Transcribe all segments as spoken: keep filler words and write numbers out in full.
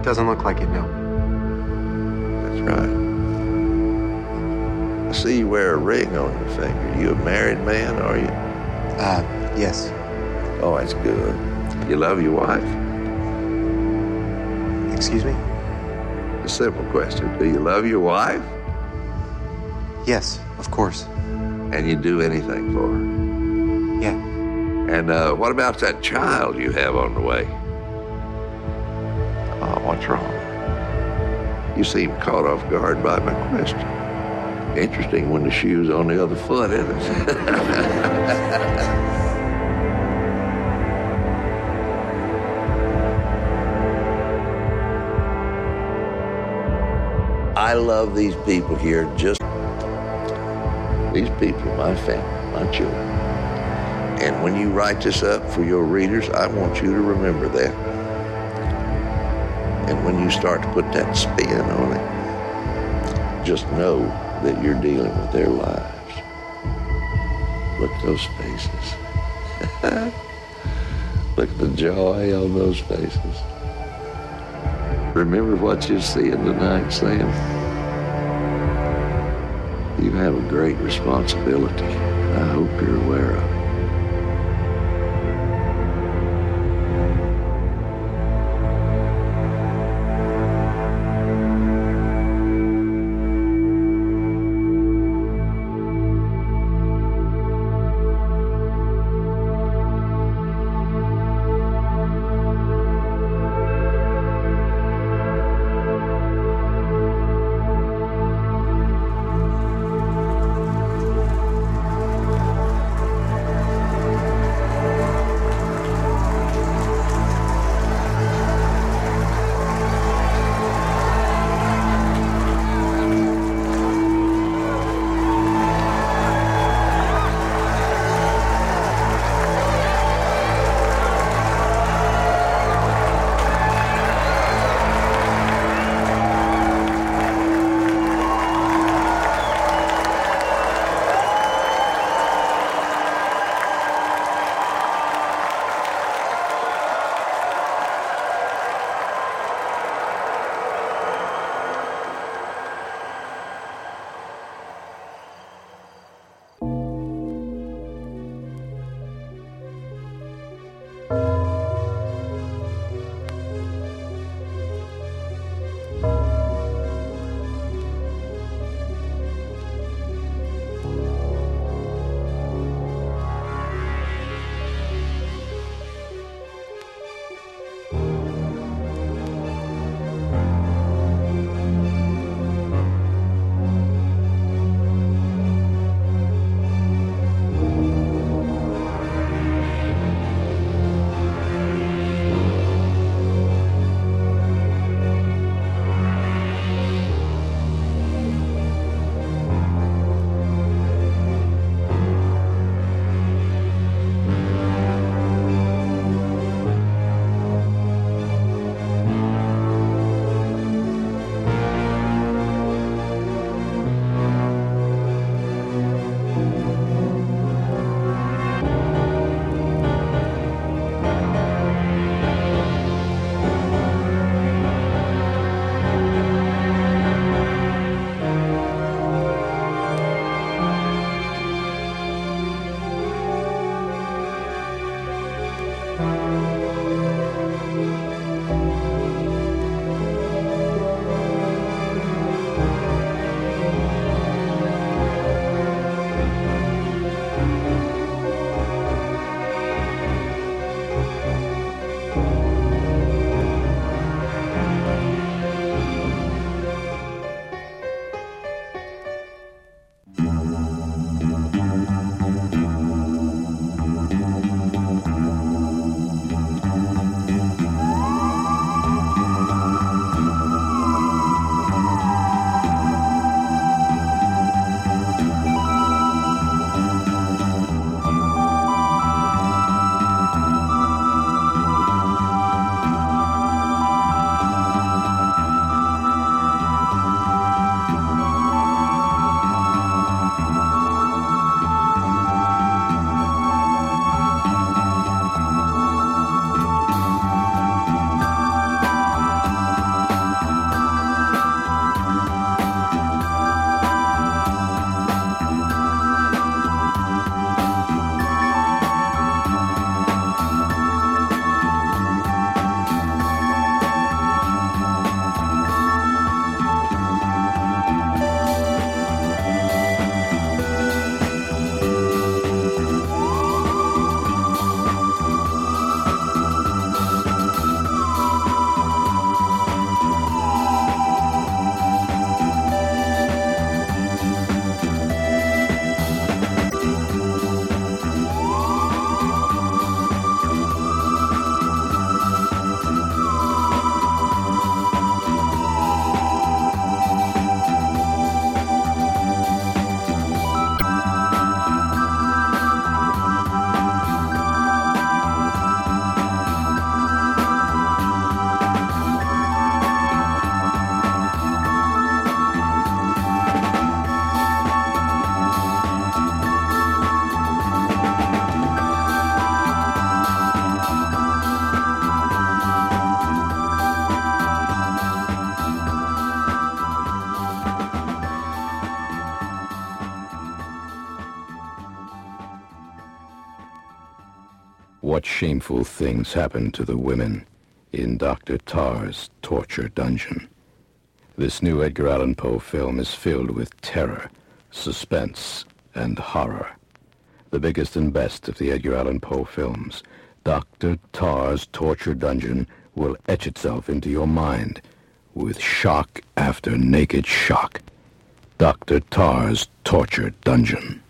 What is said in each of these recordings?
Doesn't look like it, no. That's right. I see you wear a ring on your finger. You a married man, are you? Uh, yes. Oh, that's good. You love your wife? Excuse me? A simple question. Do you love your wife? Yes, of course. And you do anything for her? Yeah. And uh, what about that child you have on the way? Oh, what's wrong? You seem caught off guard by my question. Interesting when the shoe's on the other foot, isn't it? I love these people here, just these people, my family, my children. And when you write this up for your readers, I want you to remember that. And when you start to put that spin on it, just know that you're dealing with their lives. Look at those faces. Look at the joy on those faces. Remember what you're seeing tonight, Sam. You have a great responsibility. I hope you're aware of it. what shameful things happened to the women in Doctor Tarr's torture dungeon. This new Edgar Allan Poe film is filled with terror, suspense, and horror. The biggest and best of the Edgar Allan Poe films, Doctor Tarr's Torture Dungeon, will etch itself into your mind with shock after naked shock. Doctor Tarr's Torture Dungeon.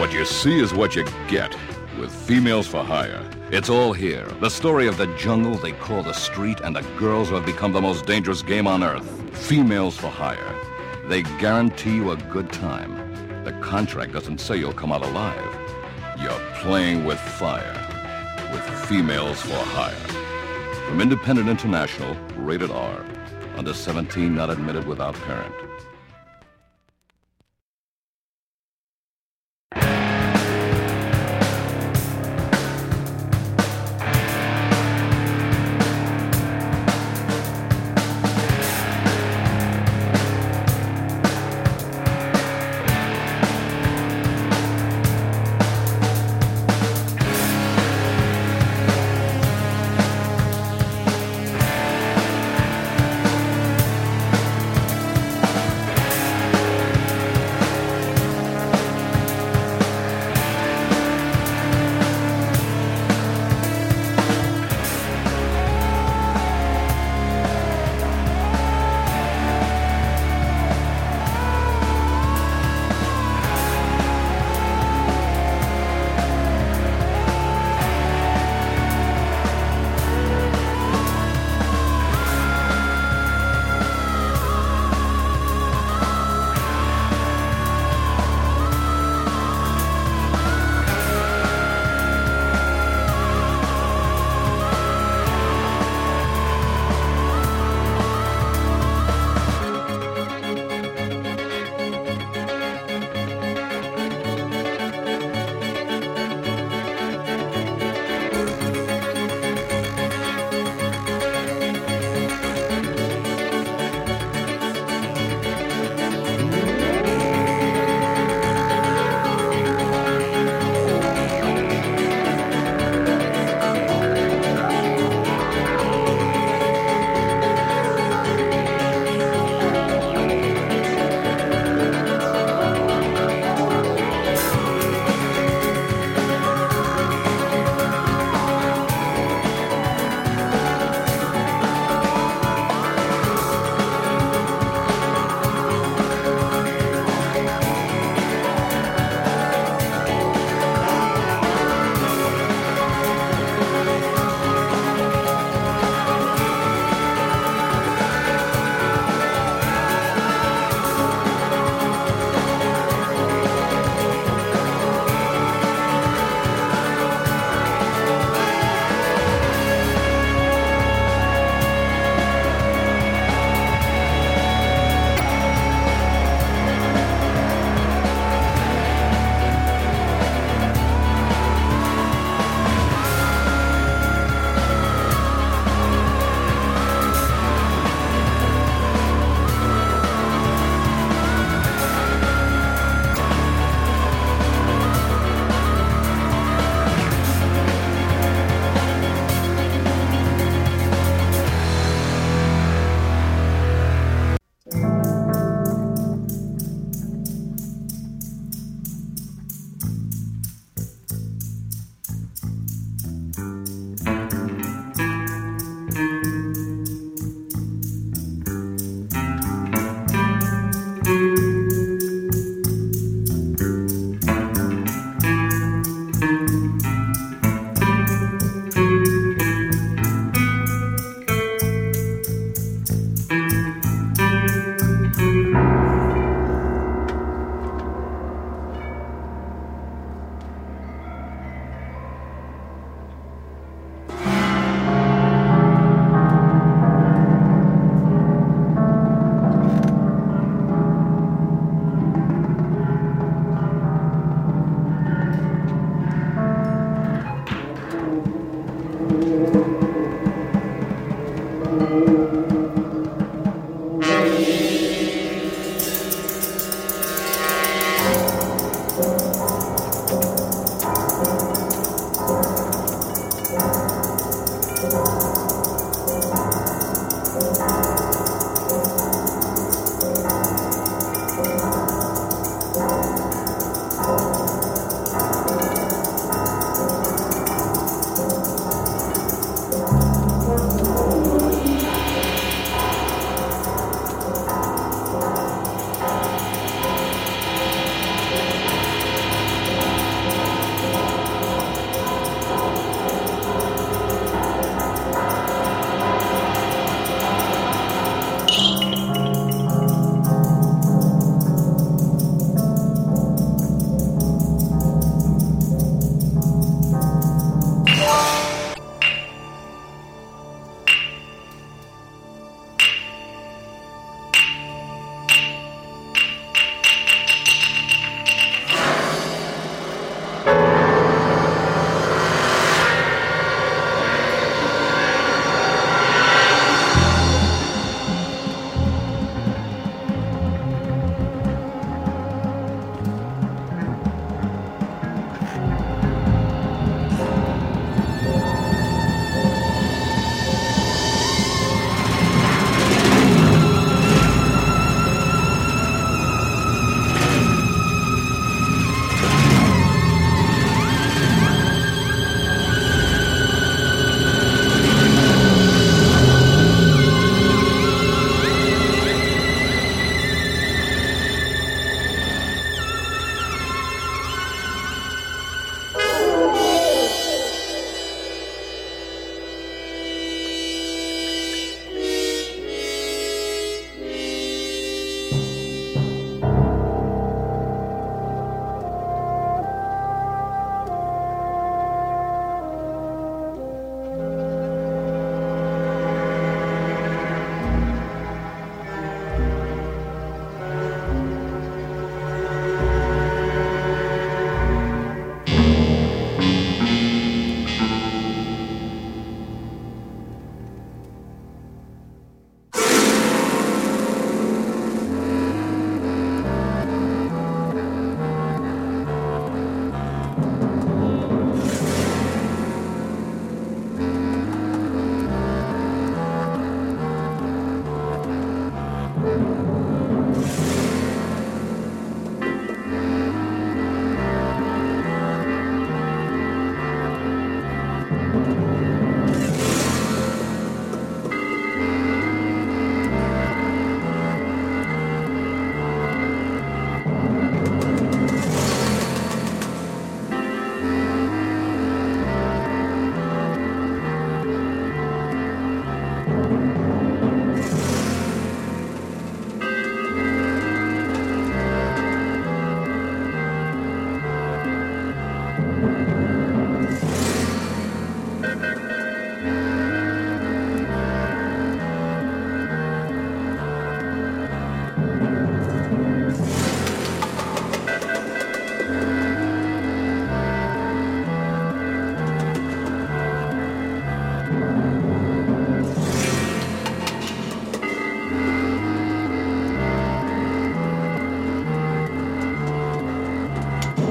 What you see is what you get with Females for Hire. It's all here. The story of the jungle they call the street and the girls who have become the most dangerous game on earth. Females for Hire. They guarantee you a good time. The contract doesn't say you'll come out alive. You're playing with fire. With Females for Hire. From Independent International, rated R. Under seventeen, not admitted without parent.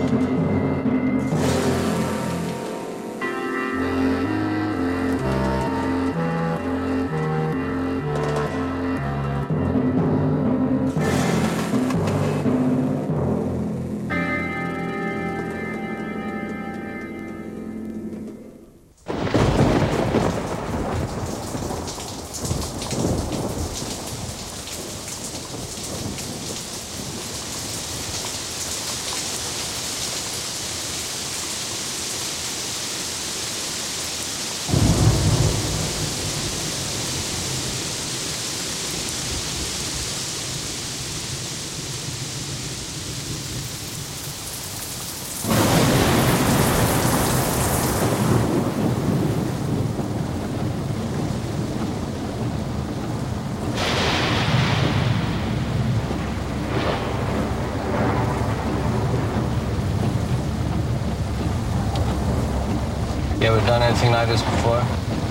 You ever done anything like this before?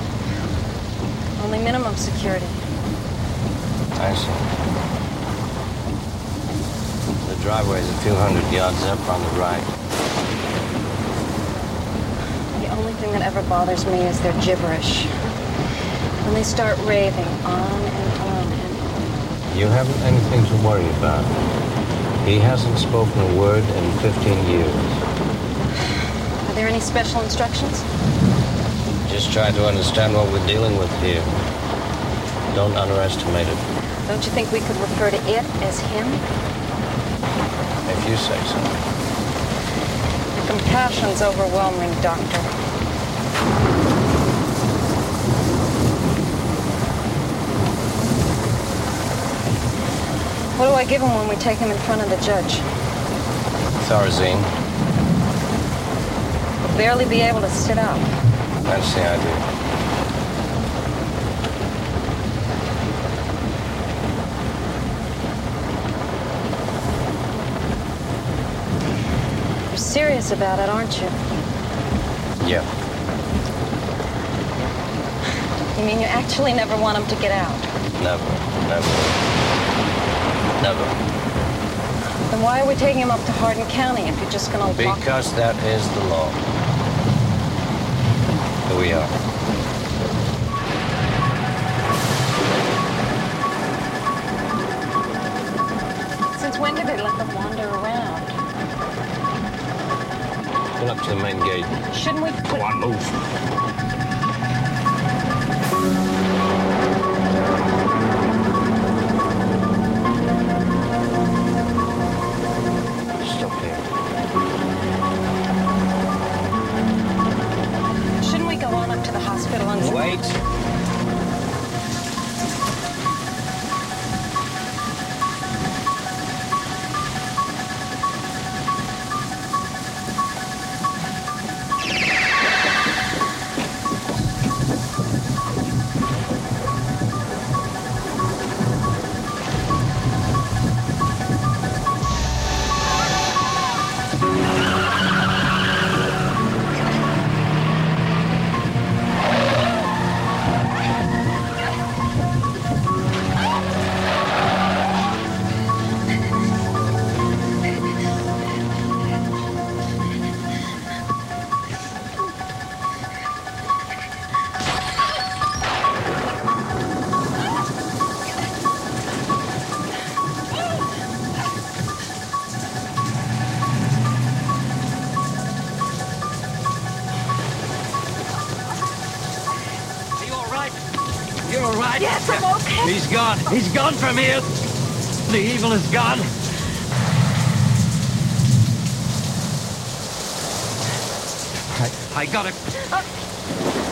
Only minimum security. I see. The driveway's a few hundred yards up on the right. The only thing that ever bothers me is their gibberish. When they start raving on and on and on. You haven't anything to worry about. He hasn't spoken a word in fifteen years. Are there any special instructions? Just try to understand what we're dealing with here. Don't underestimate it. Don't you think we could refer to it as him? If you say so. The compassion's overwhelming, Doctor. What do I give him when we take him in front of the judge? Thorazine. He'll barely be able to sit up. That's the idea. You're serious about it, aren't you? Yeah. You mean you actually never want him to get out? Never. Never. Never. Then why are we taking him up to Hardin County if you're just gonna lock... Because that is the law. Here we are. Since when did they let them wander around? Pull up to the main gate. Shouldn't we put... Go on, move. Stop here. Shouldn't we go on up to the hospital and... Wait. You're all right? Yes, I'm okay. He's gone. He's gone from here. The evil is gone. I, I got it. Uh,